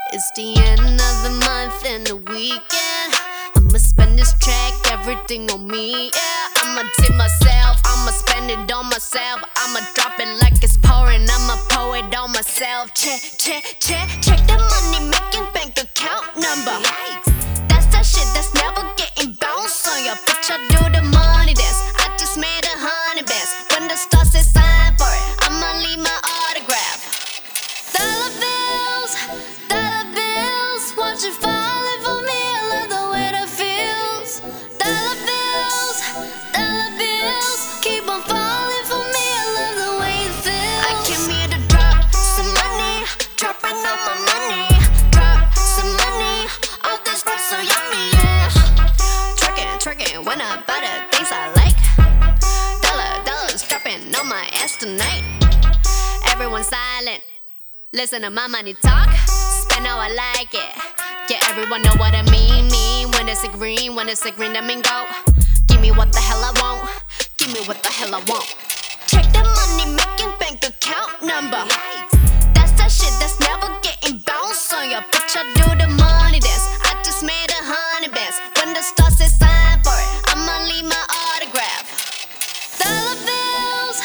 It's the end of the month and the weekend. I'ma spend this track, everything on me, yeah. I'ma tip myself, I'ma spend it on myself. I'ma drop it like it's pouring, I'ma pour it on myself. Check the money making bank account number. That's that shit that's never getting bounced on your bitch. I do the money dance, I just made 100 bands. When the stars say sign for it, I'ma leave my autograph. Dollar bills, watch it falling for me. I love the way that feels. Dollar bills, keep on falling for me. I love the way it feels. I came here to drop some money, dropping all my money. Drop some money, all this rap so yummy, yeah. Twerking when I buy the things I like. Dollars dropping on my ass tonight. Everyone silent, listen to my money talk. Spend how I like it. Yeah, everyone know what I mean. When it's a green, that mean go. Give me what the hell I want. Give me what the hell I want. Check the money making bank account number. That's that shit that's never getting bounced on your bitch. I do the money dance, I just made 100 bands. When the stars say sign for it, I'ma leave my autograph. Dollar bills,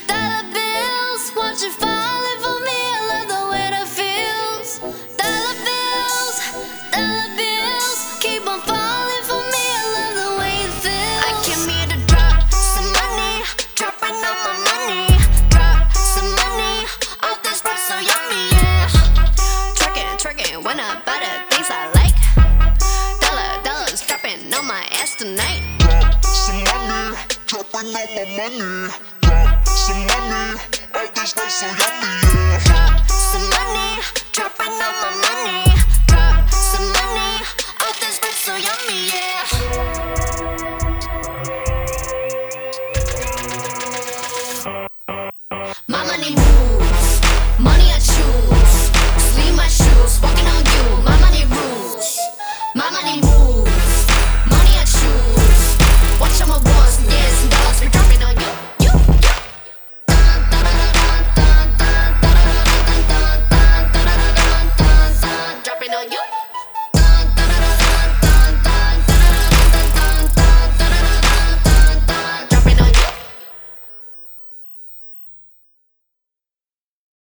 watch it falling for me. I love the way that feels. Dollar bills, keep on falling for me. I love the way it feels. I came here to drop some money, dropping all my money. Drop some money, all this rap so yummy, yeah. Twerking when I buy the things I like. Dollars dropping on my ass tonight. Drop some money, dropping all my money. Drop some money, all this rap so yummy, yeah. Drop some money, dropping all my money. Drop some money, all this rap so yummy, yeah. My money moves, money I choose. Sleeve my shoes, walking on you. My money rules, my money moves.